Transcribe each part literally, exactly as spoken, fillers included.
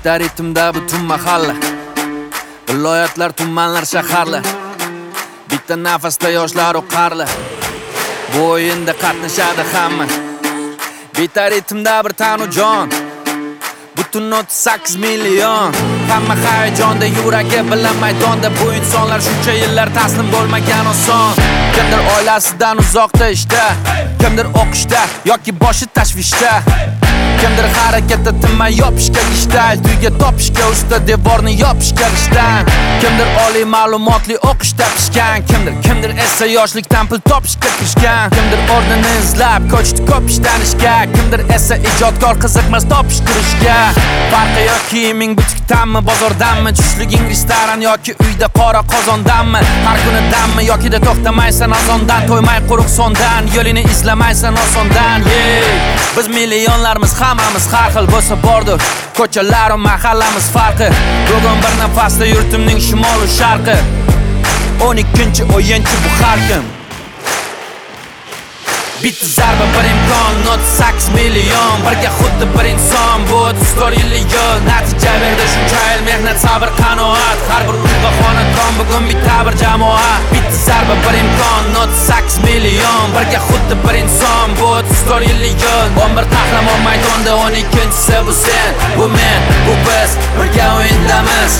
Bitta ritmda butun mahalla, viloyatlar, tumanlar, shaharlar. Bitta nafasda yoshlar oqarlar, bu o'yinda qatnashadi hamma. Bitta ritmda bir tanu jon, butun o'ttiz sakkiz million. Hamma hayajonda, yuragi bilan maydonda. Bu insonlar shuncha yillar taslim bo'lmagan oson. Kimdir oilasidan uzoqda ishda, kimdir o'qishda yoki boshi tashvishda, kimdir harakatda tinmay yopishga ishtal, tuyga topishga usta, devorni yopishga ishdan. Kimdir oliy ma'lumotli o'qishda pishgan, kimdir kimdir esa yoshlikdan pul topishga pishgan. Kimdir o'rnini izlab ko'chdi ko'p ishlanishga, kimdir esa ijodkor qiziqmas topishtirishga. Farqi yo'q kiyiming butikdanmi, bozordanmi, tushliging restoran yoki uyda qora qozondanmi, har kuni dammi yoki-da to'xtamaysan azondan, to'ymay quruq sondan, yo'lini izlamaysan osondan. Yeah. Biz millionlarmiz, hammamiz har xil bo'lsa bordir, ko'chalar va mahallamiz farqi. Bugun bir nafasda yurtimning shimoli sharqi, o'n ikkinchi o'yinchi bu har kim. Bitta zarba bir imkon, o'ttiz sakkiz million, birga xuddi bir inson. Bu o'ttiz to'rt yillik yo'l, natija berdi shuncha yil mehnat, sabr, qanoat. Har bir uy va xonadon bugun bitta bir jamoa. Bitta zarba bir imkon, o'ttiz sakkiz million, birga xuddi bir inson. Bu o'ttiz to'rt yillik yo'l, o'n bir qahramon maydonda, o'n ikkinchisi bu sen, bu men, bu biz, birga o'yindamiz.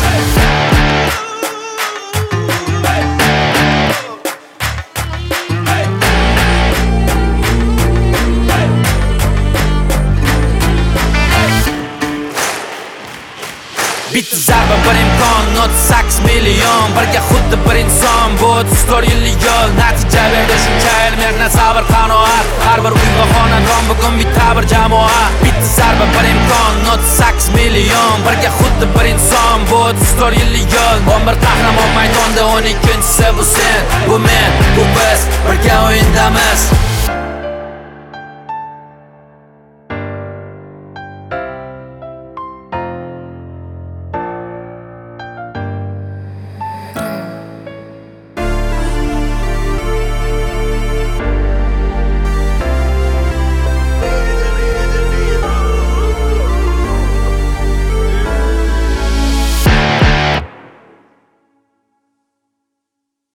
Bitta zarba bir imkon, o'ttiz sakkiz million, birga xuddi bir inson. Bu o'ttiz to'rt yillik yo'l, natija berdi shuncha yil mehnat, sabr, qanoat. Har bir uy va xonadon bugun bitta bir jamoa. Bitta zarba bir imkon, o'ttiz sakkiz million, birga xuddi bir inson. Bu o'ttiz to'rt yillik yo'l, o'n bir qahramon maydonda, o'n ikkinchisi bu sen, bu men, bu biz, birga o'yindamiz.